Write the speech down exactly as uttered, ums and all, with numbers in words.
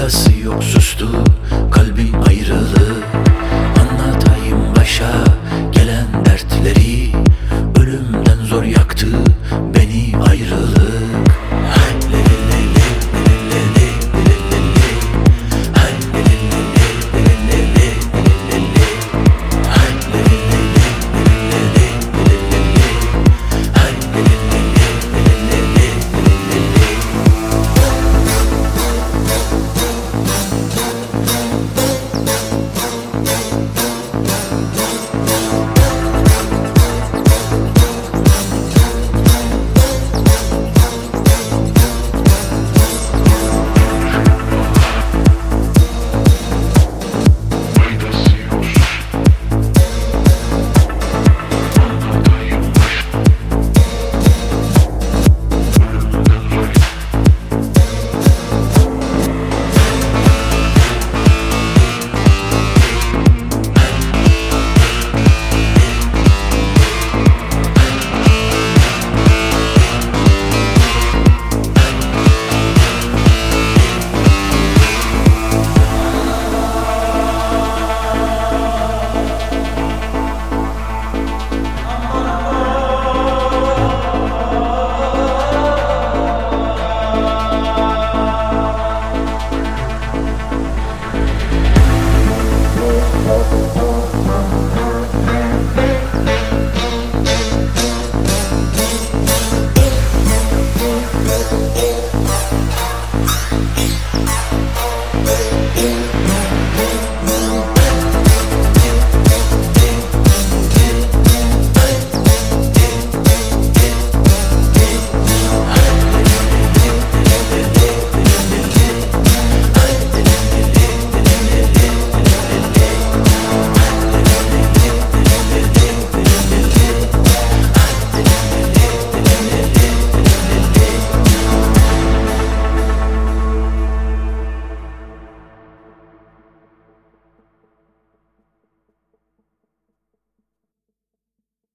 faydası yok, sustu kalbim ayrılığı. Anlatayım başa gelen dertleri, ölümden zor yaktı beni ayrılık. Hay le le le le le le le le le. Hay le le le le le le le le. Hay le le le le le le le le. Hay le le le le le le le.